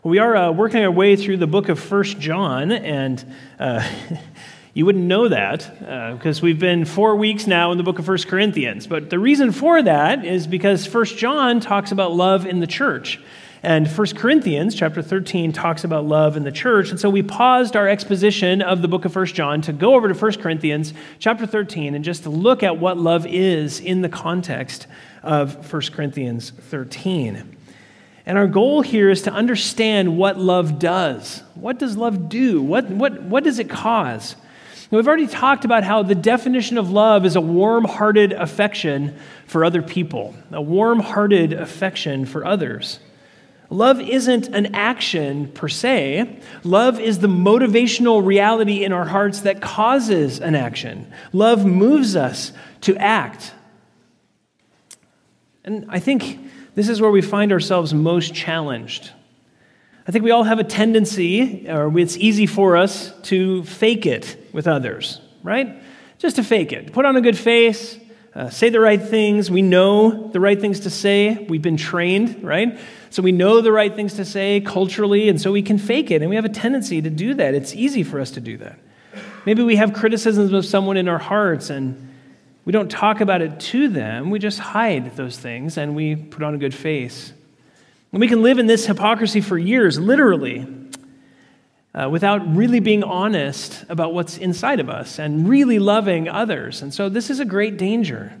We are working our way through the book of 1 John, and you wouldn't know that because we've been 4 weeks now in the book of 1 Corinthians. But the reason for that is because 1 John talks about love in the church, and 1 Corinthians chapter 13 talks about love in the church. And so we paused our exposition of the book of 1 John to go over to 1 Corinthians chapter 13 and just to look at what love is in the context of 1 Corinthians 13. And our goal here is to understand what love does. What does love do? What does it cause? Now, we've already talked about how the definition of love is a warm-hearted affection for other people, a warm-hearted affection for others. Love isn't an action per se. Love is the motivational reality in our hearts that causes an action. Love moves us to act. And I think this is where we find ourselves most challenged. I think we all have a tendency, or it's easy for us to fake it with others, right? Just to fake it. Put on a good face, say the right things. We know the right things to say. We've been trained, right? So we know the right things to say culturally, and so we can fake it, and we have a tendency to do that. It's easy for us to do that. Maybe we have criticisms of someone in our hearts, and we don't talk about it to them. We just hide those things, and we put on a good face. And we can live in this hypocrisy for years, literally, without really being honest about what's inside of us and really loving others. And so this is a great danger.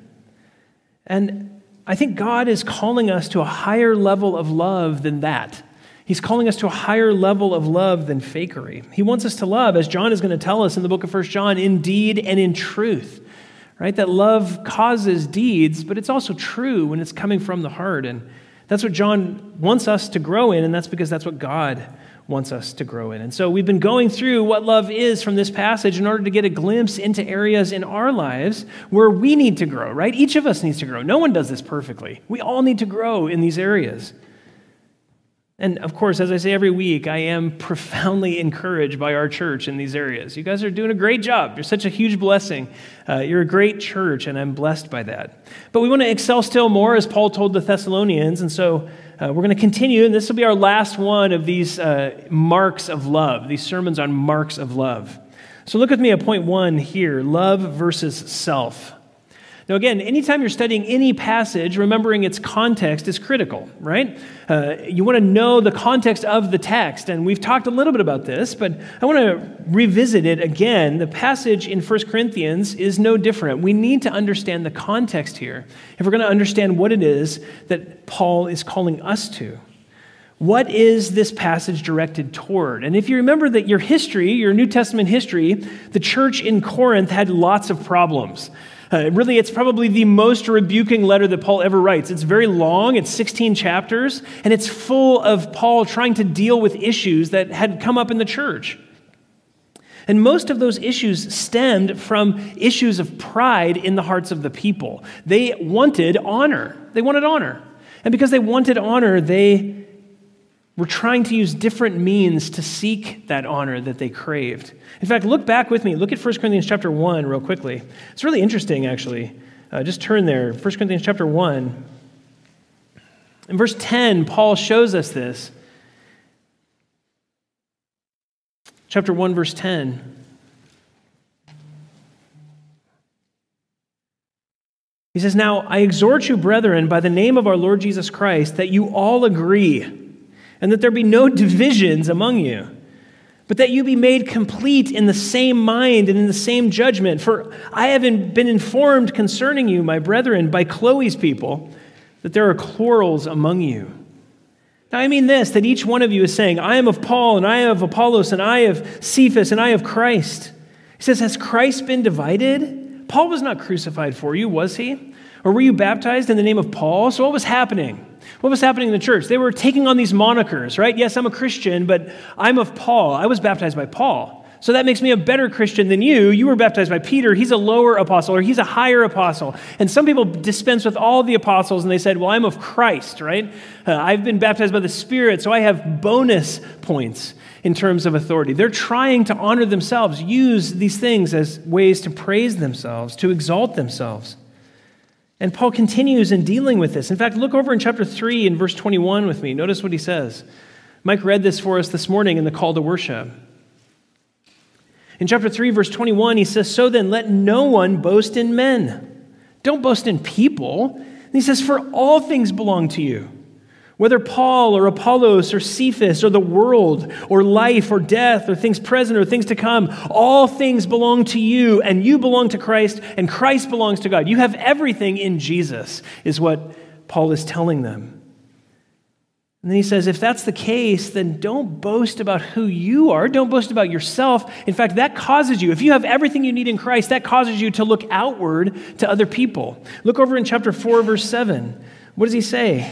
And I think God is calling us to a higher level of love than that. He's calling us to a higher level of love than fakery. He wants us to love, as John is going to tell us in the book of 1 John, in deed and in truth. Right? That love causes deeds, but it's also true when it's coming from the heart. And that's what John wants us to grow in, and that's because that's what God wants us to grow in. And so we've been going through what love is from this passage in order to get a glimpse into areas in our lives where we need to grow, right? Each of us needs to grow. No one does this perfectly. We all need to grow in these areas. And of course, as I say every week, I am profoundly encouraged by our church in these areas. You guys are doing a great job. You're such a huge blessing. You're a great church, and I'm blessed by that. But we want to excel still more, as Paul told the Thessalonians, and so we're going to continue, and this will be our last one of these marks of love, these sermons on marks of love. So look with me at point 1 here, love versus self. Now again, anytime you're studying any passage, remembering its context is critical, right? You want to know the context of the text, and we've talked a little bit about this, but I want to revisit it again. The passage in 1 Corinthians is no different. We need to understand the context here if we're going to understand what it is that Paul is calling us to. What is this passage directed toward? And if you remember that your history, your New Testament history, the church in Corinth had lots of problems. Really, it's probably the most rebuking letter that Paul ever writes. It's very long, it's 16 chapters, and it's full of Paul trying to deal with issues that had come up in the church. And most of those issues stemmed from issues of pride in the hearts of the people. They wanted honor. And because they wanted honor, they were trying to use different means to seek that honor that they craved. In fact, look back with me. Look at 1 Corinthians chapter 1 real quickly. It's really interesting, actually. Just turn there. 1 Corinthians chapter 1. In verse 10, Paul shows us this. Chapter 1, verse 10. He says, "Now I exhort you, brethren, by the name of our Lord Jesus Christ, that you all agree, and that there be no divisions among you, but that you be made complete in the same mind and in the same judgment. For I have been informed concerning you, my brethren, by Chloe's people, that there are quarrels among you. Now I mean this, that each one of you is saying, I am of Paul, and I of Apollos, and I of Cephas, and I of Christ." He says, has Christ been divided? Paul was not crucified for you, was he? Or were you baptized in the name of Paul? So what was happening? What was happening in the church? They were taking on these monikers, right? Yes, I'm a Christian, but I'm of Paul. I was baptized by Paul. So that makes me a better Christian than you. You were baptized by Peter. He's a lower apostle, or he's a higher apostle. And some people dispense with all the apostles, and they said, well, I'm of Christ, right? I've been baptized by the Spirit, so I have bonus points in terms of authority. They're trying to honor themselves, use these things as ways to praise themselves, to exalt themselves. And Paul continues in dealing with this. In fact, look over in chapter 3 and verse 21 with me. Notice what he says. Mike read this for us this morning in the call to worship. In chapter 3, verse 21, he says, "So then, let no one boast in men." Don't boast in people. And he says, "For all things belong to you. Whether Paul or Apollos or Cephas or the world or life or death or things present or things to come, all things belong to you, and you belong to Christ, and Christ belongs to God." You have everything in Jesus, is what Paul is telling them. And then he says, if that's the case, then don't boast about who you are. Don't boast about yourself. In fact, that causes you, if you have everything you need in Christ, that causes you to look outward to other people. Look over in chapter 4, verse 7. What does he say?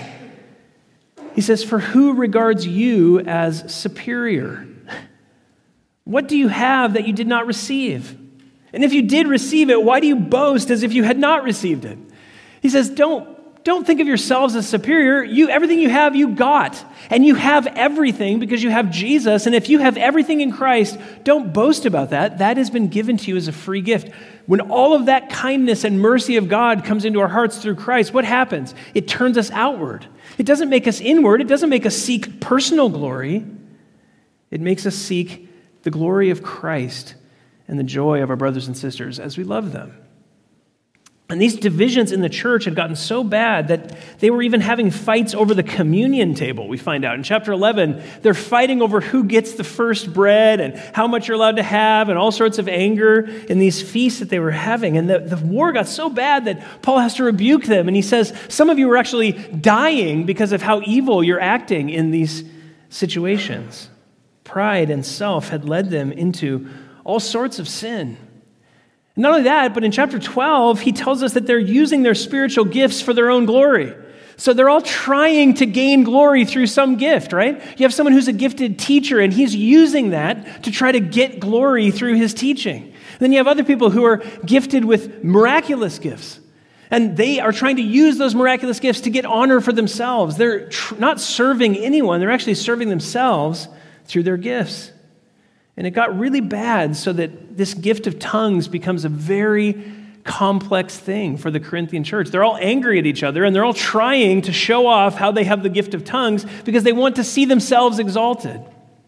He says, "For who regards you as superior? What do you have that you did not receive? And if you did receive it, why do you boast as if you had not received it?" He says, Don't think of yourselves as superior. Everything you have, you got. And you have everything because you have Jesus. And if you have everything in Christ, don't boast about that. That has been given to you as a free gift. When all of that kindness and mercy of God comes into our hearts through Christ, what happens? It turns us outward. It doesn't make us inward. It doesn't make us seek personal glory. It makes us seek the glory of Christ and the joy of our brothers and sisters as we love them. And these divisions in the church had gotten so bad that they were even having fights over the communion table, we find out. In chapter 11, they're fighting over who gets the first bread and how much you're allowed to have and all sorts of anger in these feasts that they were having. And the war got so bad that Paul has to rebuke them. And he says, some of you are actually dying because of how evil you're acting in these situations. Pride and self had led them into all sorts of sin. Not only that, but in chapter 12, he tells us that they're using their spiritual gifts for their own glory. So they're all trying to gain glory through some gift, right? You have someone who's a gifted teacher, and he's using that to try to get glory through his teaching. Then you have other people who are gifted with miraculous gifts, and they are trying to use those miraculous gifts to get honor for themselves. They're not serving anyone. They're actually serving themselves through their gifts. And it got really bad so that this gift of tongues becomes a very complex thing for the Corinthian church. They're all angry at each other, and they're all trying to show off how they have the gift of tongues because they want to see themselves exalted.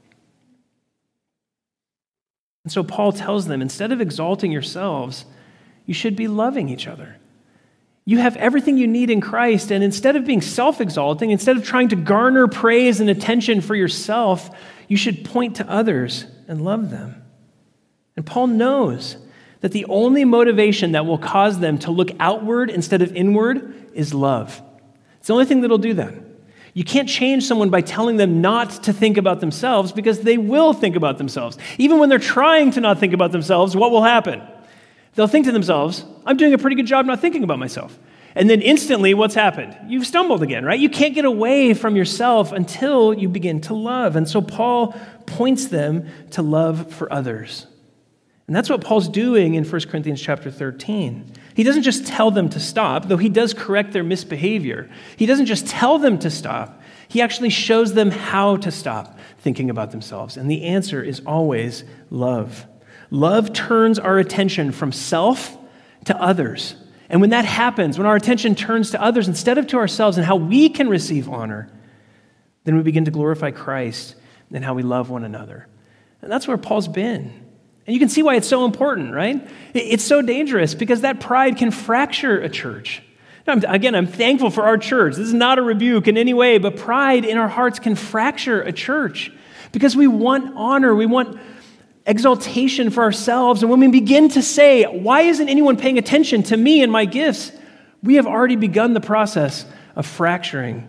And so Paul tells them, instead of exalting yourselves, you should be loving each other. You have everything you need in Christ, and instead of being self-exalting, instead of trying to garner praise and attention for yourself, you should point to others and love them. And Paul knows that the only motivation that will cause them to look outward instead of inward is love. It's the only thing that'll do that. You can't change someone by telling them not to think about themselves because they will think about themselves. Even when they're trying to not think about themselves, what will happen? They'll think to themselves, I'm doing a pretty good job not thinking about myself. And then instantly, what's happened? You've stumbled again, right? You can't get away from yourself until you begin to love. And so Paul points them to love for others. And that's what Paul's doing in 1 Corinthians chapter 13. He doesn't just tell them to stop, though he does correct their misbehavior. He doesn't just tell them to stop. He actually shows them how to stop thinking about themselves. And the answer is always love. Love turns our attention from self to others. And when that happens, when our attention turns to others instead of to ourselves and how we can receive honor, then we begin to glorify Christ and how we love one another. And that's where Paul's been. And you can see why it's so important, right? It's so dangerous because that pride can fracture a church. Now, again, I'm thankful for our church. This is not a rebuke in any way, but pride in our hearts can fracture a church because we want honor, we want exaltation for ourselves. And when we begin to say, why isn't anyone paying attention to me and my gifts? We have already begun the process of fracturing.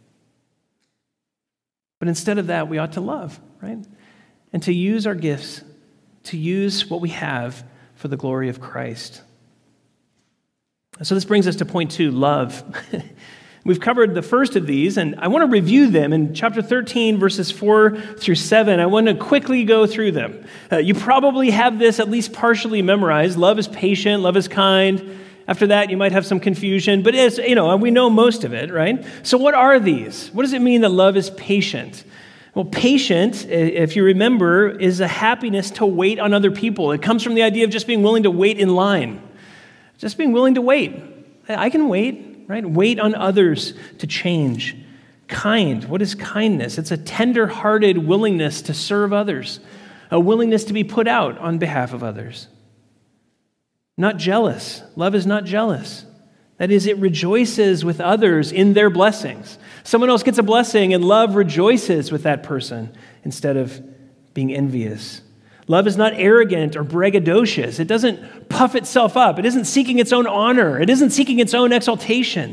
But instead of that, we ought to love, right? And to use our gifts, to use what we have for the glory of Christ. So this brings us to point 2, love. We've covered the first of these, and I want to review them in chapter 13, verses 4 through 7. I want to quickly go through them. You probably have this at least partially memorized. Love is patient, love is kind. After that, you might have some confusion, but it's, we know most of it, right? So what are these? What does it mean that love is patient? Well, patient, if you remember, is a happiness to wait on other people. It comes from the idea of just being willing to wait in line. Just being willing to wait. I can wait. Right? Wait on others to change. Kind. What is kindness? It's a tender-hearted willingness to serve others, a willingness to be put out on behalf of others. Not jealous. Love is not jealous. That is, it rejoices with others in their blessings. Someone else gets a blessing, and love rejoices with that person instead of being envious. Love is not arrogant or braggadocious. It doesn't puff itself up. It isn't seeking its own honor. It isn't seeking its own exaltation.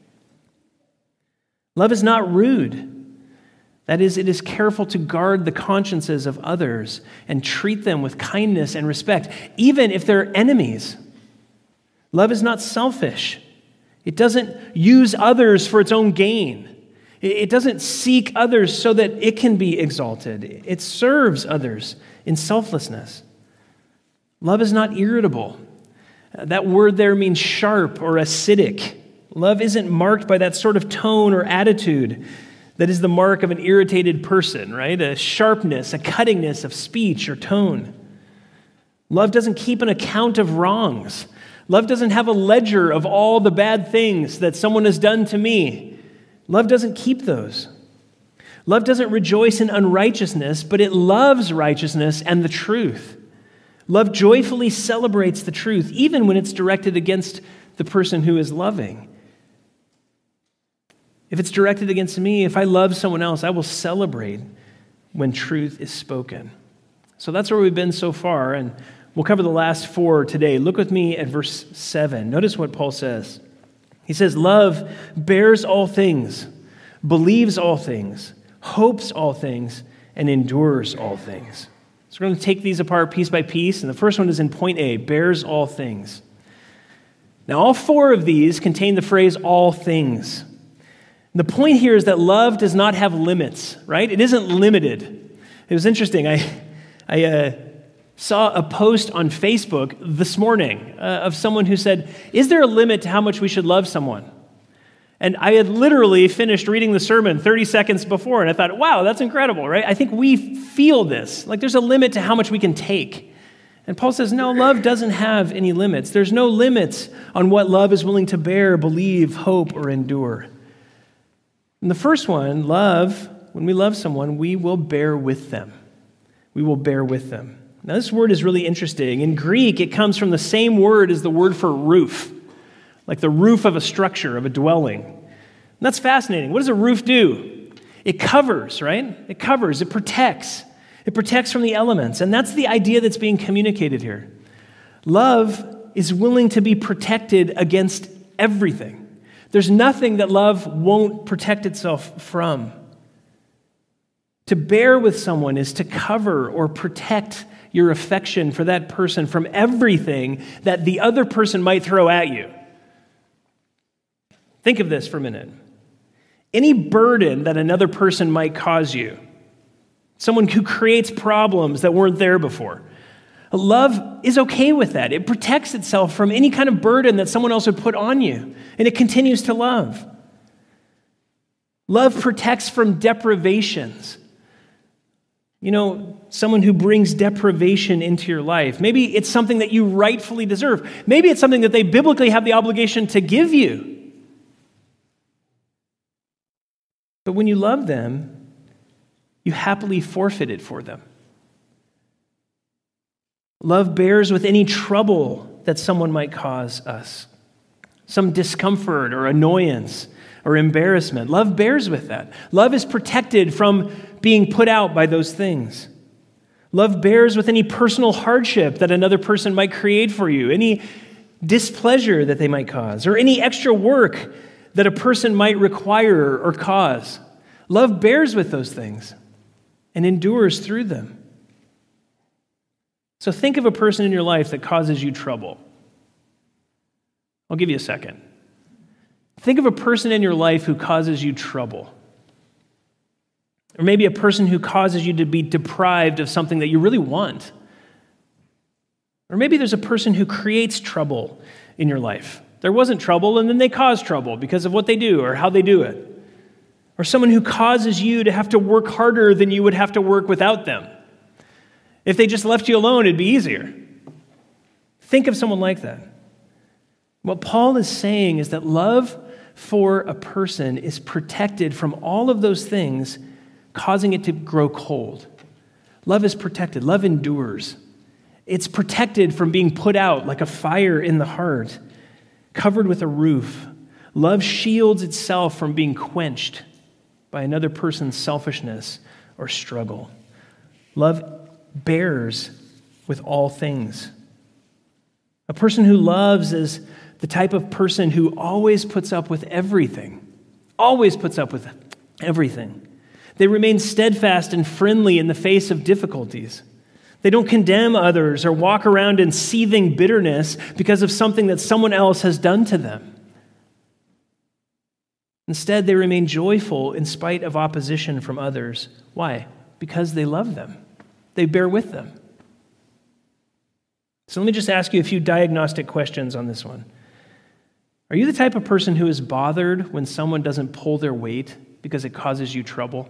Love is not rude. That is, it is careful to guard the consciences of others and treat them with kindness and respect, even if they're enemies. Love is not selfish. It doesn't use others for its own gain. It doesn't seek others so that it can be exalted. It serves others in selflessness. Love is not irritable. That word there means sharp or acidic. Love isn't marked by that sort of tone or attitude that is the mark of an irritated person, right? A sharpness, a cuttingness of speech or tone. Love doesn't keep an account of wrongs. Love doesn't have a ledger of all the bad things that someone has done to me. Love doesn't keep those. Love doesn't rejoice in unrighteousness, but it loves righteousness and the truth. Love joyfully celebrates the truth, even when it's directed against the person who is loving. If it's directed against me, if I love someone else, I will celebrate when truth is spoken. So that's where we've been so far, and we'll cover the last 4 today. Look with me at verse 7. Notice what Paul says. He says, love bears all things, believes all things, hopes all things, and endures all things. So we're going to take these apart piece by piece, and the first one is in point A, bears all things. Now, all 4 of these contain the phrase all things. The point here is that love does not have limits, right? It isn't limited. It was interesting. I saw a post on Facebook this morning of someone who said, is there a limit to how much we should love someone? And I had literally finished reading the sermon 30 seconds before, and I thought, wow, that's incredible, right? I think we feel this. Like there's a limit to how much we can take. And Paul says, no, love doesn't have any limits. There's no limits on what love is willing to bear, believe, hope, or endure. And the first one, love, when we love someone, we will bear with them. We will bear with them. Now, this word is really interesting. In Greek, it comes from the same word as the word for roof, like the roof of a structure, of a dwelling. And that's fascinating. What does a roof do? It covers, right? It covers, it protects. It protects from the elements. And that's the idea that's being communicated here. Love is willing to be protected against everything. There's nothing that love won't protect itself from. To bear with someone is to cover or protect your affection for that person from everything that the other person might throw at you. Think of this for a minute. Any burden that another person might cause you, someone who creates problems that weren't there before, love is okay with that. It protects itself from any kind of burden that someone else would put on you, and it continues to love. Love protects from deprivations. You know, someone who brings deprivation into your life. Maybe it's something that you rightfully deserve. Maybe it's something that they biblically have the obligation to give you. But when you love them, you happily forfeit it for them. Love bears with any trouble that someone might cause us, some discomfort or annoyance or embarrassment. Love bears with that. Love is protected from being put out by those things. Love bears with any personal hardship that another person might create for you, any displeasure that they might cause, or any extra work that a person might require or cause. Love bears with those things and endures through them. So think of a person in your life that causes you trouble. I'll give you a second. Think of a person in your life who causes you trouble. Or maybe a person who causes you to be deprived of something that you really want. Or maybe there's a person who creates trouble in your life. There wasn't trouble, and then they cause trouble because of what they do or how they do it. Or someone who causes you to have to work harder than you would have to work without them. If they just left you alone, it'd be easier. Think of someone like that. What Paul is saying is that love for a person is protected from all of those things, causing it to grow cold. Love is protected. Love endures. It's protected from being put out like a fire in the heart, covered with a roof. Love shields itself from being quenched by another person's selfishness or struggle. Love bears with all things. A person who loves is the type of person who always puts up with everything. Always puts up with everything. They remain steadfast and friendly in the face of difficulties. They don't condemn others or walk around in seething bitterness because of something that someone else has done to them. Instead, they remain joyful in spite of opposition from others. Why? Because they love them. They bear with them. So let me just ask you a few diagnostic questions on this one. Are you the type of person who is bothered when someone doesn't pull their weight because it causes you trouble?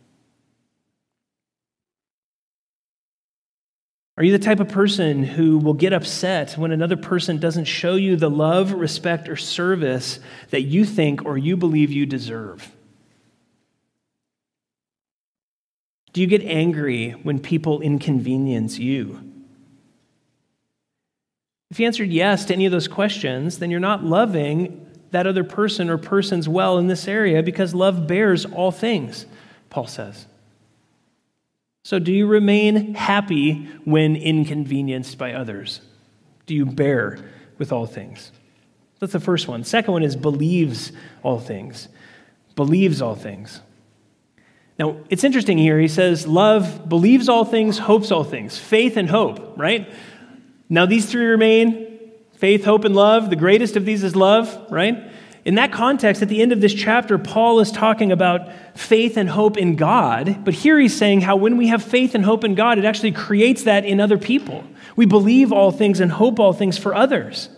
Are you the type of person who will get upset when another person doesn't show you the love, respect, or service that you think or you believe you deserve? Do you get angry when people inconvenience you? If you answered yes to any of those questions, then you're not loving that other person or persons well in this area, because love bears all things, Paul says. So do you remain happy when inconvenienced by others? Do you bear with all things? That's the first one. Second one is believes all things. Believes all things. Now, it's interesting here. He says love believes all things, hopes all things. Faith and hope, right? Now these three remain: faith, hope, and love. The greatest of these is love, right? In that context, at the end of this chapter, Paul is talking about faith and hope in God, but here he's saying how when we have faith and hope in God, it actually creates that in other people. We believe all things and hope all things for others.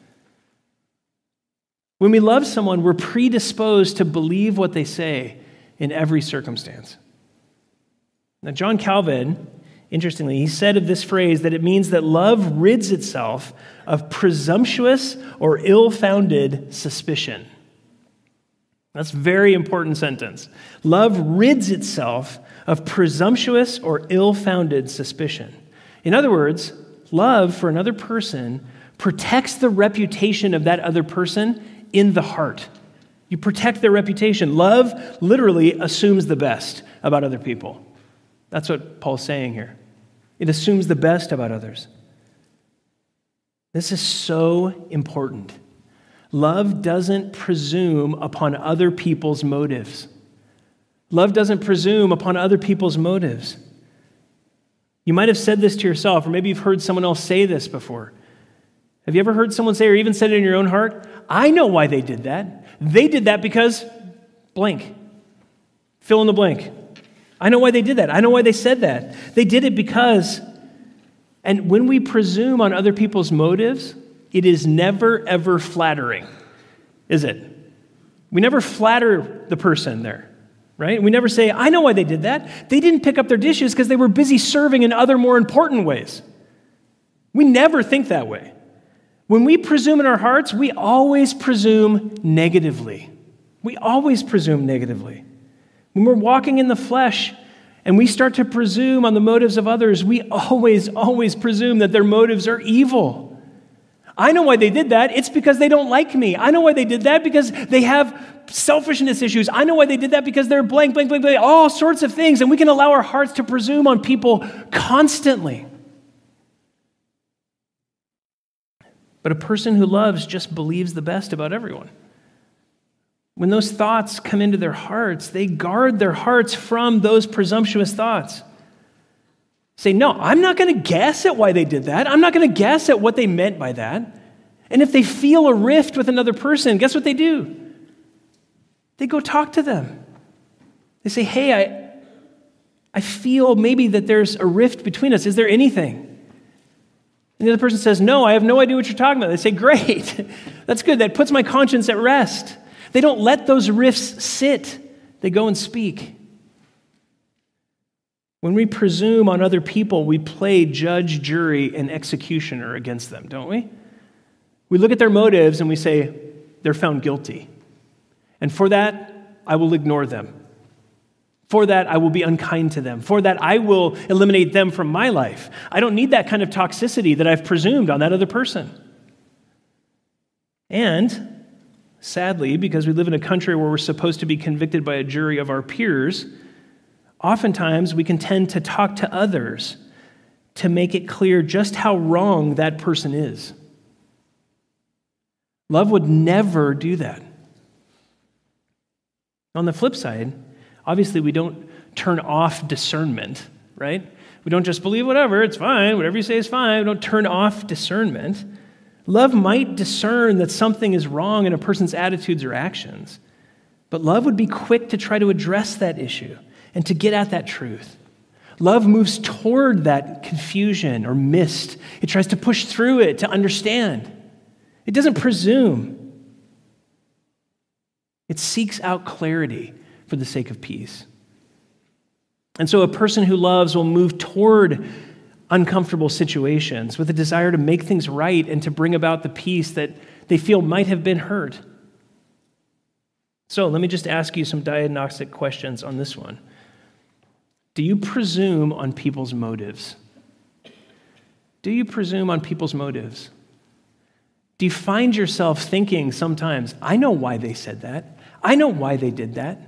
When we love someone, we're predisposed to believe what they say in every circumstance. Now, John Calvin, interestingly, he said of this phrase that it means that love rids itself of presumptuous or ill-founded suspicion. That's a very important sentence. Love rids itself of presumptuous or ill-founded suspicion. In other words, love for another person protects the reputation of that other person in the heart. You protect their reputation. Love literally assumes the best about other people. That's what Paul's saying here. It assumes the best about others. This is so important. Love doesn't presume upon other people's motives. Love doesn't presume upon other people's motives. You might have said this to yourself, or maybe you've heard someone else say this before. Have you ever heard someone say, or even said it in your own heart, I know why they did that. They did that because blank. Fill in the blank. I know why they did that. I know why they said that. They did it because, and when we presume on other people's motives, it is never, ever flattering, is it? We never flatter the person there, right? We never say, I know why they did that. They didn't pick up their dishes because they were busy serving in other more important ways. We never think that way. When we presume in our hearts, we always presume negatively. We always presume negatively. When we're walking in the flesh and we start to presume on the motives of others, we always presume that their motives are evil. I know why they did that. It's because they don't like me. I know why they did that because they have selfishness issues. I know why they did that because they're blank, blank, blank, blank, all sorts of things. And we can allow our hearts to presume on people constantly. But a person who loves just believes the best about everyone. When those thoughts come into their hearts, they guard their hearts from those presumptuous thoughts. Say, no, I'm not going to guess at why they did that. I'm not going to guess at what they meant by that. And if they feel a rift with another person, guess what they do? They go talk to them. They say, hey, I feel maybe that there's a rift between us. Is there anything? And the other person says, no, I have no idea what you're talking about. They say, great. That's good. That puts my conscience at rest. They don't let those rifts sit. They go and speak. When we presume on other people, we play judge, jury, and executioner against them, don't we? We look at their motives and we say, they're found guilty. And for that, I will ignore them. For that, I will be unkind to them. For that, I will eliminate them from my life. I don't need that kind of toxicity that I've presumed on that other person. And sadly, because we live in a country where we're supposed to be convicted by a jury of our peers, oftentimes we can tend to talk to others to make it clear just how wrong that person is. Love would never do that. On the flip side, obviously we don't turn off discernment, right? We don't just believe whatever, it's fine, whatever you say is fine. We don't turn off discernment. Love might discern that something is wrong in a person's attitudes or actions, but love would be quick to try to address that issue and to get at that truth. Love moves toward that confusion or mist. It tries to push through it to understand. It doesn't presume. It seeks out clarity for the sake of peace. And so a person who loves will move toward uncomfortable situations with a desire to make things right and to bring about the peace that they feel might have been hurt. So let me just ask you some diagnostic questions on this one. Do you presume on people's motives? Do you presume on people's motives? Do you find yourself thinking sometimes, I know why they said that. I know why they did that.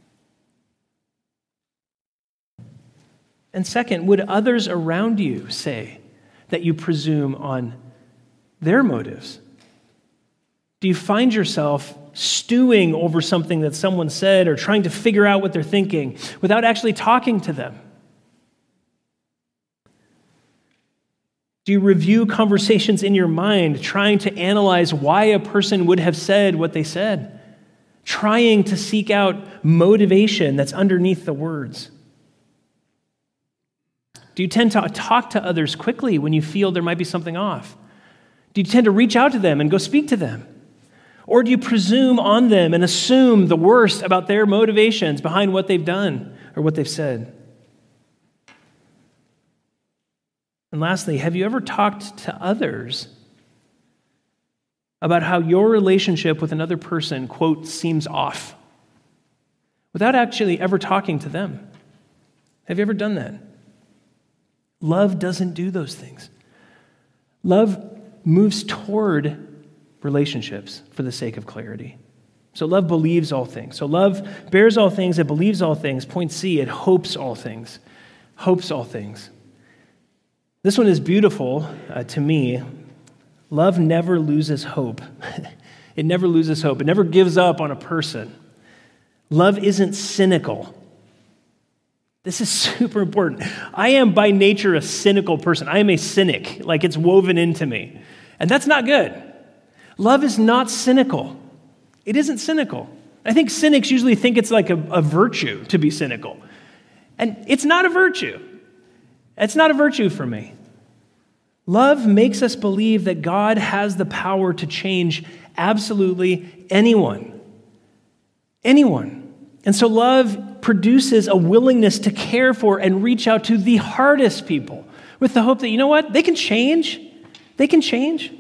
And second, would others around you say that you presume on their motives? Do you find yourself stewing over something that someone said or trying to figure out what they're thinking without actually talking to them? Do you review conversations in your mind, trying to analyze why a person would have said what they said, trying to seek out motivation that's underneath the words? Do you tend to talk to others quickly when you feel there might be something off? Do you tend to reach out to them and go speak to them? Or do you presume on them and assume the worst about their motivations behind what they've done or what they've said? And lastly, have you ever talked to others about how your relationship with another person, quote, seems off, without actually ever talking to them? Have you ever done that? Love doesn't do those things. Love moves toward relationships for the sake of clarity. So love believes all things. So love bears all things, it believes all things. Point C, it hopes all things. Hopes all things. This one is beautiful to me. Love never loses hope. It never loses hope. It never gives up on a person. Love isn't cynical. This is super important. I am by nature a cynical person. I am a cynic, like it's woven into me. And that's not good. Love is not cynical. It isn't cynical. I think cynics usually think it's like a virtue to be cynical. And it's not a virtue. It's not a virtue for me. Love makes us believe that God has the power to change absolutely anyone. Anyone. And so love produces a willingness to care for and reach out to the hardest people with the hope that, you know what, they can change. They can change.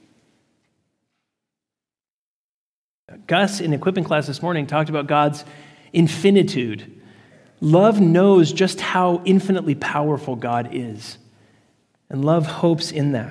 Gus, in equipping class this morning, talked about God's infinitude. Love knows just how infinitely powerful God is, and love hopes in that.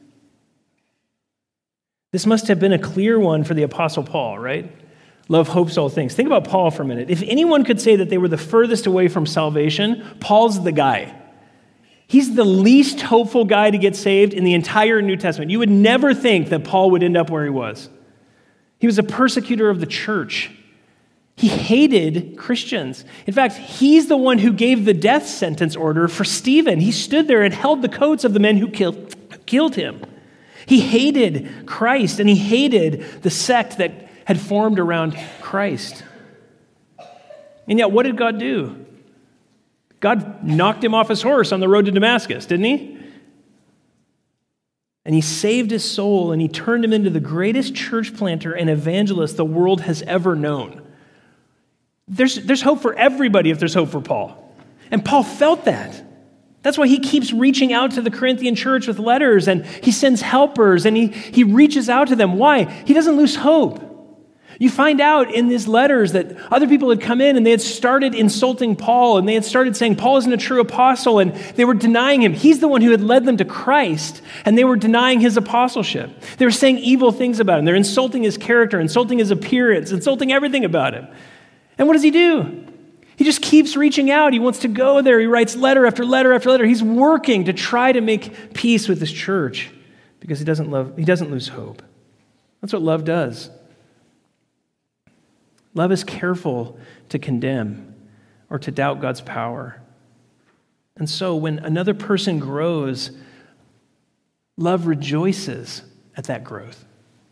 This must have been a clear one for the Apostle Paul, right? Love hopes all things. Think about Paul for a minute. If anyone could say that they were the furthest away from salvation, Paul's the guy. He's the least hopeful guy to get saved in the entire New Testament. You would never think that Paul would end up where he was. He was a persecutor of the church. He hated Christians. In fact, he's the one who gave the death sentence order for Stephen. He stood there and held the coats of the men who killed him. He hated Christ, and he hated the sect that had formed around Christ. And yet, what did God do? God knocked him off his horse on the road to Damascus, didn't he? And he saved his soul, and he turned him into the greatest church planter and evangelist the world has ever known. There's hope for everybody if there's hope for Paul. And Paul felt that. That's why he keeps reaching out to the Corinthian church with letters, and he sends helpers, and he reaches out to them. Why? He doesn't lose hope. You find out in these letters that other people had come in and they had started insulting Paul, and they had started saying Paul isn't a true apostle, and they were denying him. He's the one who had led them to Christ, and they were denying his apostleship. They were saying evil things about him. They're insulting his character, insulting his appearance, insulting everything about him. And what does he do? He just keeps reaching out. He wants to go there. He writes letter after letter after letter. He's working to try to make peace with this church because he doesn't lose hope. That's what love does. Love is careful to condemn or to doubt God's power. And so when another person grows, love rejoices at that growth.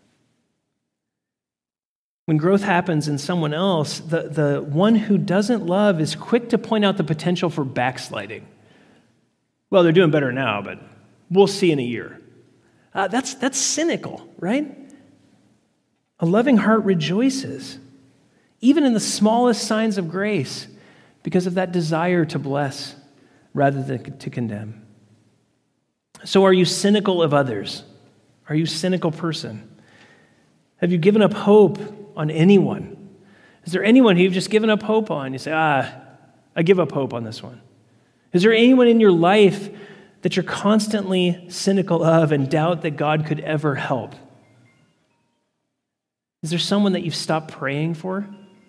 When growth happens in someone else, the one who doesn't love is quick to point out the potential for backsliding. Well, they're doing better now, but we'll see in a year. That's cynical, right? A loving heart rejoices, even in the smallest signs of grace, because of that desire to bless rather than to condemn. So are you cynical of others? Are you a cynical person? Have you given up hope on anyone? Is there anyone who you've just given up hope on? You say, I give up hope on this one. Is there anyone in your life that you're constantly cynical of and doubt that God could ever help? Is there someone that you've stopped praying for?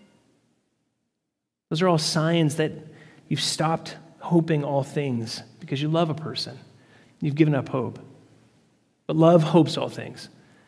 Those are all signs that you've stopped hoping all things because you love a person. You've given up hope. But love hopes all things.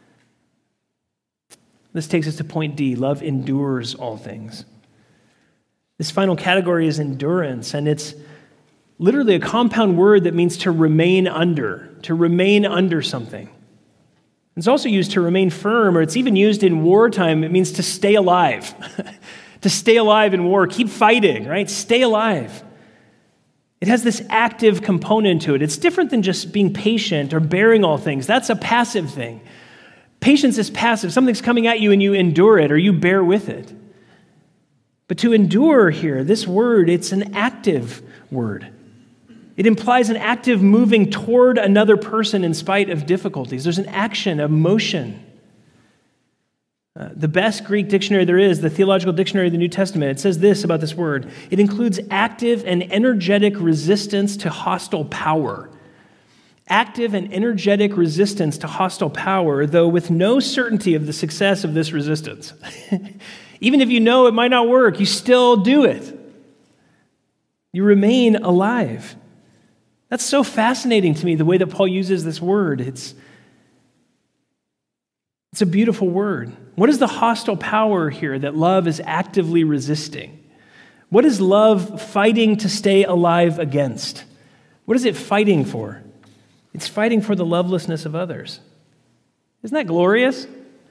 This takes us to point D. Love endures all things. This final category is endurance, and it's literally a compound word that means to remain under something. It's also used to remain firm, or it's even used in wartime. It means to stay alive. To stay alive in war, keep fighting, right? Stay alive. It has this active component to it. It's different than just being patient or bearing all things. That's a passive thing. Patience is passive. Something's coming at you and you endure it or you bear with it. But to endure here, this word, it's an active word. It implies an active moving toward another person in spite of difficulties. There's an action, a motion. The best Greek dictionary there is, the Theological Dictionary of the New Testament, it says this about this word. It includes active and energetic resistance to hostile power. Active and energetic resistance to hostile power, though with no certainty of the success of this resistance. Even if you know it might not work, you still do it. You remain alive. That's so fascinating to me, the way that Paul uses this word. It's a beautiful word. What is the hostile power here that love is actively resisting? What is love fighting to stay alive against? What is it fighting for? It's fighting for the lovelessness of others. Isn't that glorious?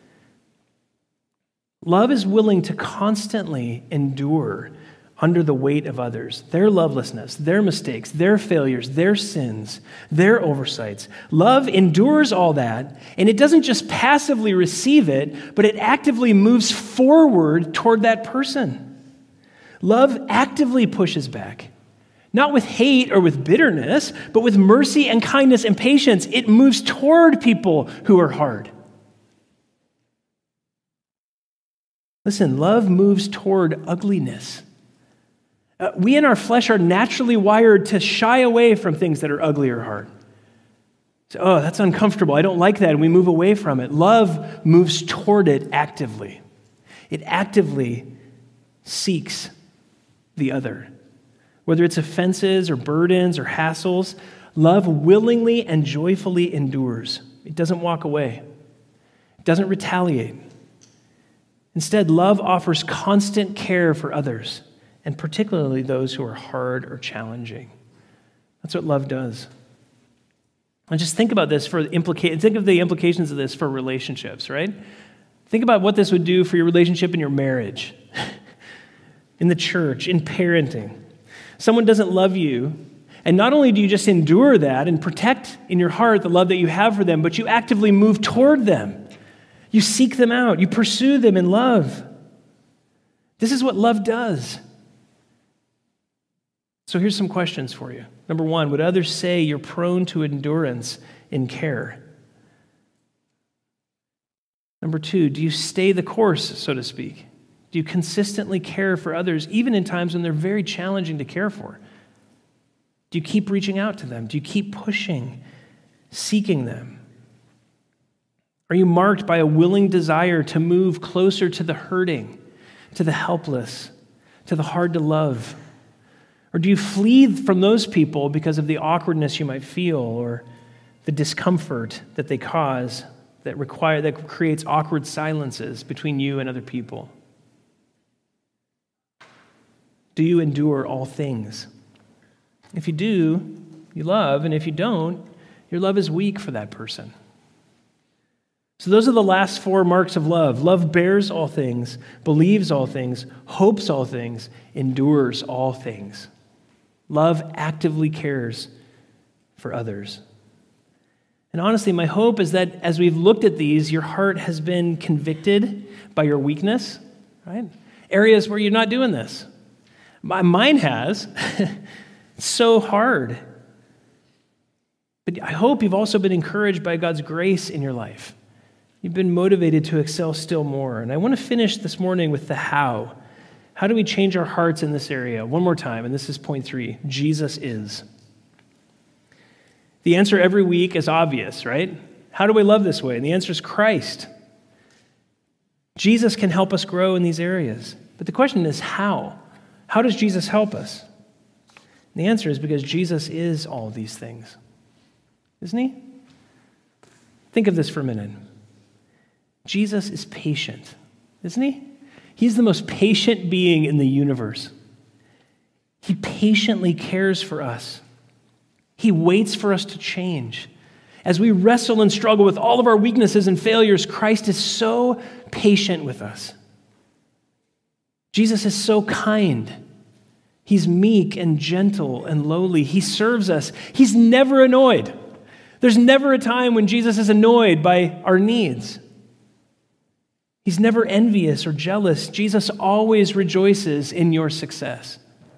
Love is willing to constantly endure under the weight of others, their lovelessness, their mistakes, their failures, their sins, their oversights. Love endures all that, and it doesn't just passively receive it, but it actively moves forward toward that person. Love actively pushes back, not with hate or with bitterness, but with mercy and kindness and patience. It moves toward people who are hard. Listen, love moves toward ugliness. We in our flesh are naturally wired to shy away from things that are ugly or hard. So, that's uncomfortable. I don't like that. And we move away from it. Love moves toward it actively. It actively seeks the other. Whether it's offenses or burdens or hassles, love willingly and joyfully endures. It doesn't walk away. It doesn't retaliate. Instead, love offers constant care for others, and particularly those who are hard or challenging. That's what love does. And just think about this think of the implications of this for relationships, right? Think about what this would do for your relationship in your marriage, in the church, in parenting. Someone doesn't love you, and not only do you just endure that and protect in your heart the love that you have for them, but you actively move toward them. You seek them out. You pursue them in love. This is what love does. So here's some questions for you. Number one, would others say you're prone to endurance in care? Number 2, do you stay the course, so to speak? Do you consistently care for others, even in times when they're very challenging to care for? Do you keep reaching out to them? Do you keep pushing, seeking them? Are you marked by a willing desire to move closer to the hurting, to the helpless, to the hard to love? Or do you flee from those people because of the awkwardness you might feel or the discomfort that they cause that creates awkward silences between you and other people? Do you endure all things? If you do, you love, and if you don't, your love is weak for that person. So those are the last 4 marks of love. Love bears all things, believes all things, hopes all things, endures all things. Love actively cares for others. And honestly, my hope is that as we've looked at these, your heart has been convicted by your weakness, right? Areas where you're not doing this. Mine has. It's so hard. But I hope you've also been encouraged by God's grace in your life. You've been motivated to excel still more. And I want to finish this morning with the how. How do we change our hearts in this area? One more time, and this is point 3. Jesus is. The answer every week is obvious, right? How do we love this way? And the answer is Christ. Jesus can help us grow in these areas. But the question is how? How does Jesus help us? And the answer is because Jesus is all of these things. Isn't he? Think of this for a minute. Jesus is patient, isn't he? He's the most patient being in the universe. He patiently cares for us. He waits for us to change. As we wrestle and struggle with all of our weaknesses and failures, Christ is so patient with us. Jesus is so kind. He's meek and gentle and lowly. He serves us. He's never annoyed. There's never a time when Jesus is annoyed by our needs. He's never envious or jealous. Jesus always rejoices in your success.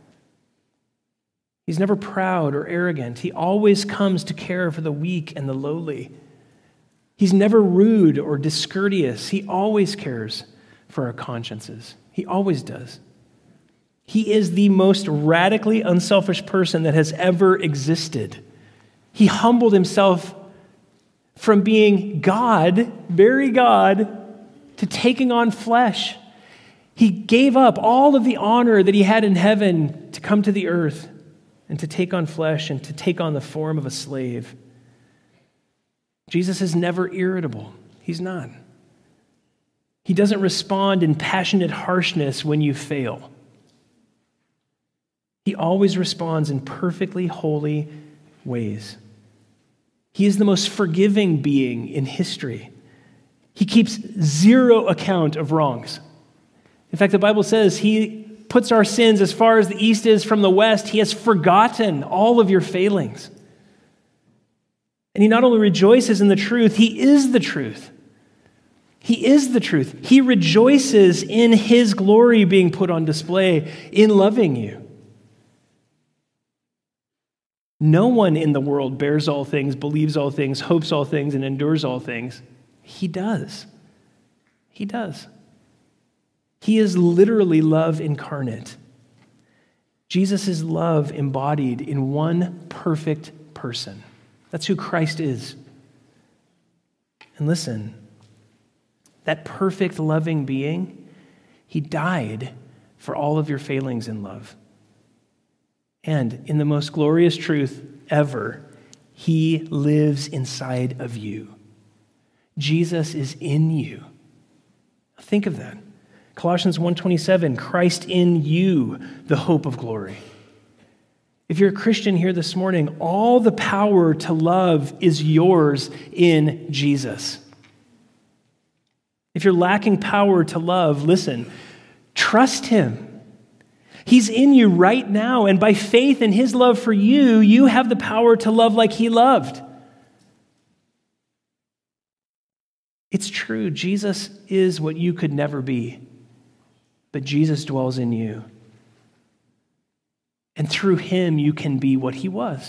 He's never proud or arrogant. He always comes to care for the weak and the lowly. He's never rude or discourteous. He always cares for our consciences. He always does. He is the most radically unselfish person that has ever existed. He humbled himself from being God, very God, to taking on flesh. He gave up all of the honor that he had in heaven to come to the earth and to take on flesh and to take on the form of a slave. Jesus is never irritable. He's not. He doesn't respond in passionate harshness when you fail. He always responds in perfectly holy ways. He is the most forgiving being in history. He keeps zero account of wrongs. In fact, the Bible says he puts our sins as far as the east is from the west. He has forgotten all of your failings. And he not only rejoices in the truth, he is the truth. He is the truth. He rejoices in his glory being put on display in loving you. No one in the world bears all things, believes all things, hopes all things, and endures all things. He does. He does. He is literally love incarnate. Jesus is love embodied in one perfect person. That's who Christ is. And listen, that perfect loving being, he died for all of your failings in love. And in the most glorious truth ever, he lives inside of you. Jesus is in you. Think of that. Colossians 1:27, Christ in you, the hope of glory. If you're a Christian here this morning, all the power to love is yours in Jesus. If you're lacking power to love, listen, trust him. He's in you right now, and by faith in his love for you, you have the power to love like he loved. It's true, Jesus is what you could never be, but Jesus dwells in you. And through him, you can be what he was.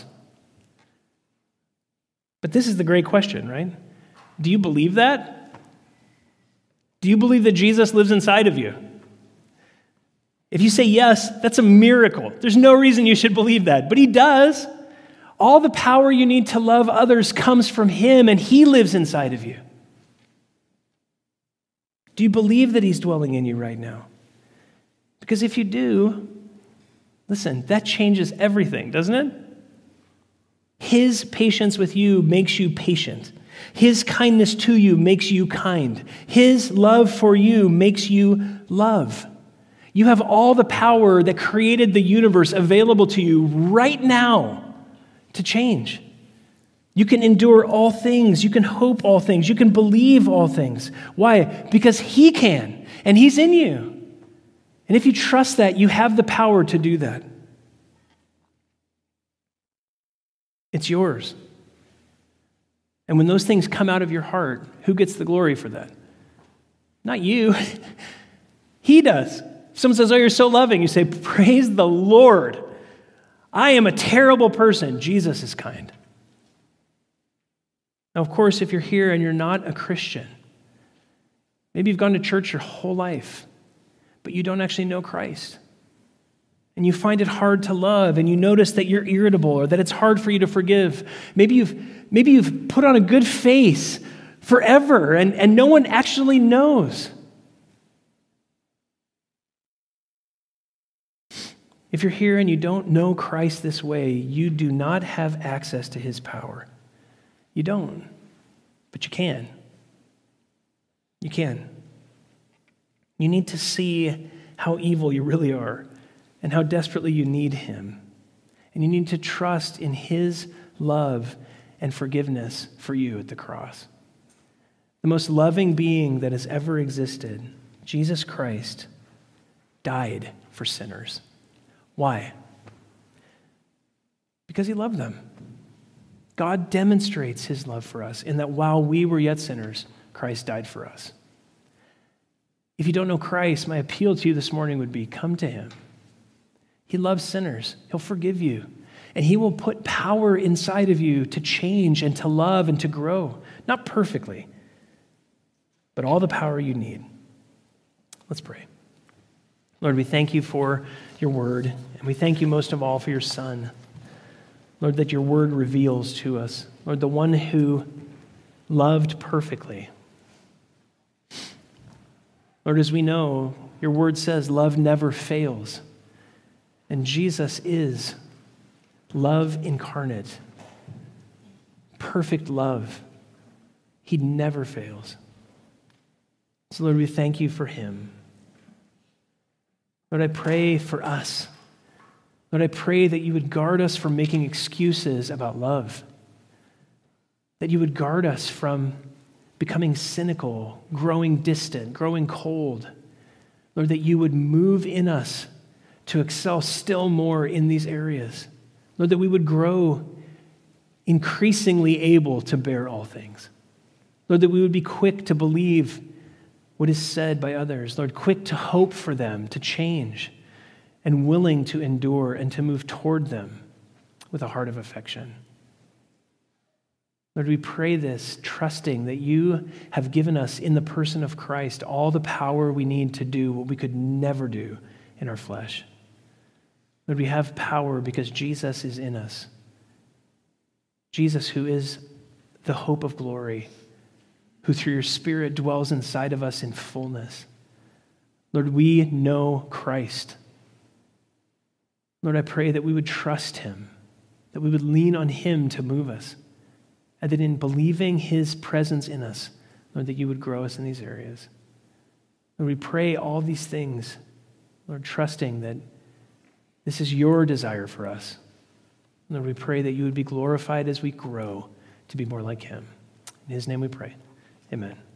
But this is the great question, right? Do you believe that? Do you believe that Jesus lives inside of you? If you say yes, that's a miracle. There's no reason you should believe that, but he does. All the power you need to love others comes from him, and he lives inside of you. Do you believe that he's dwelling in you right now? Because if you do, listen, that changes everything, doesn't it? His patience with you makes you patient. His kindness to you makes you kind. His love for you makes you love. You have all the power that created the universe available to you right now to change. You can endure all things. You can hope all things. You can believe all things. Why? Because he can, and he's in you. And if you trust that, you have the power to do that. It's yours. And when those things come out of your heart, who gets the glory for that? Not you. He does. If someone says, oh, you're so loving, you say, praise the Lord. I am a terrible person. Jesus is kind. Now, of course, if you're here and you're not a Christian, maybe you've gone to church your whole life, but you don't actually know Christ. And you find it hard to love, and you notice that you're irritable or that it's hard for you to forgive. Maybe you've put on a good face forever, and no one actually knows. If you're here and you don't know Christ this way, you do not have access to his power. You don't, but you can. You can. You need to see how evil you really are and how desperately you need him. And you need to trust in his love and forgiveness for you at the cross. The most loving being that has ever existed, Jesus Christ, died for sinners. Why? Because he loved them. God demonstrates his love for us in that while we were yet sinners, Christ died for us. If you don't know Christ, my appeal to you this morning would be, come to him. He loves sinners. He'll forgive you. And he will put power inside of you to change and to love and to grow. Not perfectly, but all the power you need. Let's pray. Lord, we thank you for your word, and we thank you most of all for your Son. Lord, that your word reveals to us, Lord, the one who loved perfectly. Lord, as we know, your word says love never fails. And Jesus is love incarnate, perfect love. He never fails. So, Lord, we thank you for him. Lord, I pray for us. Lord, I pray that you would guard us from making excuses about love, that you would guard us from becoming cynical, growing distant, growing cold. Lord, that you would move in us to excel still more in these areas. Lord, that we would grow increasingly able to bear all things. Lord, that we would be quick to believe what is said by others. Lord, quick to hope for them to change and willing to endure and to move toward them with a heart of affection. Lord, we pray this, trusting that you have given us in the person of Christ all the power we need to do what we could never do in our flesh. Lord, we have power because Jesus is in us. Jesus, who is the hope of glory, who through your Spirit dwells inside of us in fullness. Lord, we know Christ. Lord, I pray that we would trust him, that we would lean on him to move us, and that in believing his presence in us, Lord, that you would grow us in these areas. Lord, we pray all these things, Lord, trusting that this is your desire for us. Lord, we pray that you would be glorified as we grow to be more like him. In his name we pray. Amen.